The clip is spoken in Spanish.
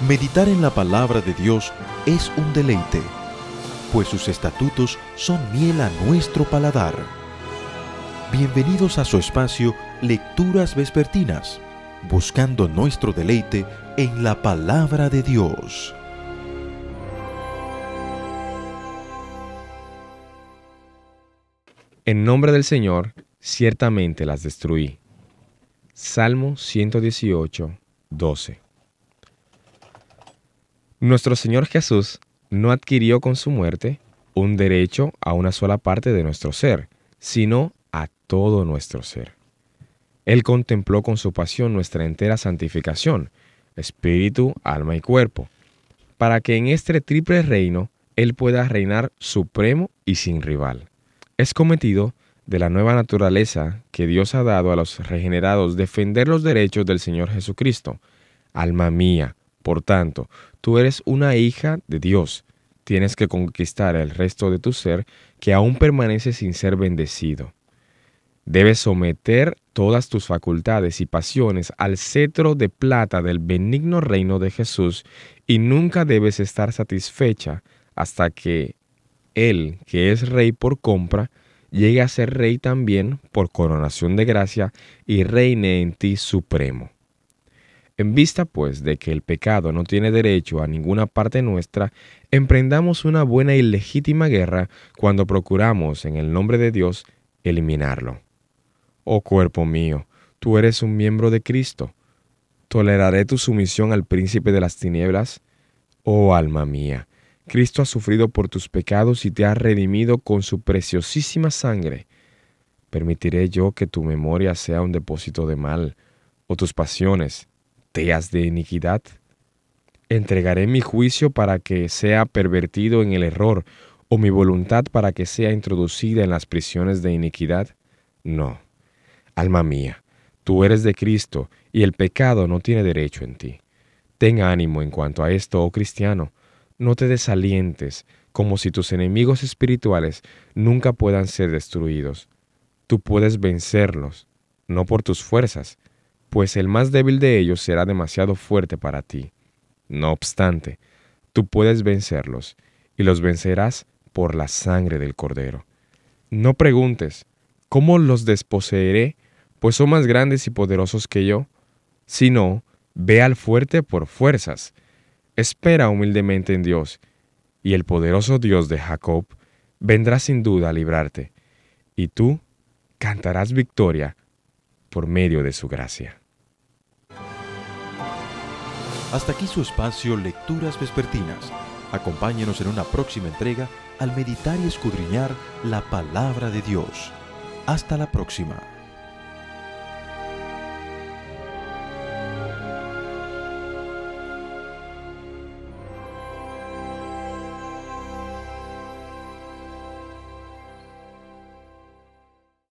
Meditar en la palabra de Dios es un deleite, pues sus estatutos son miel a nuestro paladar. Bienvenidos a su espacio Lecturas Vespertinas, buscando nuestro deleite en la palabra de Dios. En nombre del Señor, ciertamente las destruí. Salmo 118, 12. Nuestro Señor Jesús no adquirió con su muerte un derecho a una sola parte de nuestro ser, sino a todo nuestro ser. Él contempló con su pasión nuestra entera santificación, espíritu, alma y cuerpo, para que en este triple reino Él pueda reinar supremo y sin rival. Es cometido de la nueva naturaleza que Dios ha dado a los regenerados defender los derechos del Señor Jesucristo. Alma mía, por tanto, tú eres una hija de Dios. Tienes que conquistar el resto de tu ser que aún permanece sin ser bendecido. Debes someter todas tus facultades y pasiones al cetro de plata del benigno reino de Jesús y nunca debes estar satisfecha hasta que Él, que es rey por compra, llegue a ser rey también por coronación de gracia y reine en ti supremo. En vista, pues, de que el pecado no tiene derecho a ninguna parte nuestra, emprendamos una buena y legítima guerra cuando procuramos, en el nombre de Dios, eliminarlo. Oh cuerpo mío, tú eres un miembro de Cristo. ¿Toleraré tu sumisión al príncipe de las tinieblas? Oh alma mía, Cristo ha sufrido por tus pecados y te ha redimido con su preciosísima sangre. ¿Permitiré yo que tu memoria sea un depósito de mal, o tus pasiones teas de iniquidad? ¿Entregaré mi juicio para que sea pervertido en el error, o mi voluntad para que sea introducida en las prisiones de iniquidad? No. Alma mía, tú eres de Cristo, y el pecado no tiene derecho en ti. Ten ánimo en cuanto a esto, oh cristiano. No te desalientes, como si tus enemigos espirituales nunca puedan ser destruidos. Tú puedes vencerlos, no por tus fuerzas, pues el más débil de ellos será demasiado fuerte para ti. No obstante, tú puedes vencerlos, y los vencerás por la sangre del Cordero. No preguntes, ¿cómo los desposeeré? Pues son más grandes y poderosos que yo. Sino, ve al fuerte por fuerzas. Espera humildemente en Dios, y el poderoso Dios de Jacob vendrá sin duda a librarte, y tú cantarás victoria por medio de su gracia. Hasta aquí su espacio Lecturas Vespertinas. Acompáñenos en una próxima entrega al meditar y escudriñar la palabra de Dios. Hasta la próxima.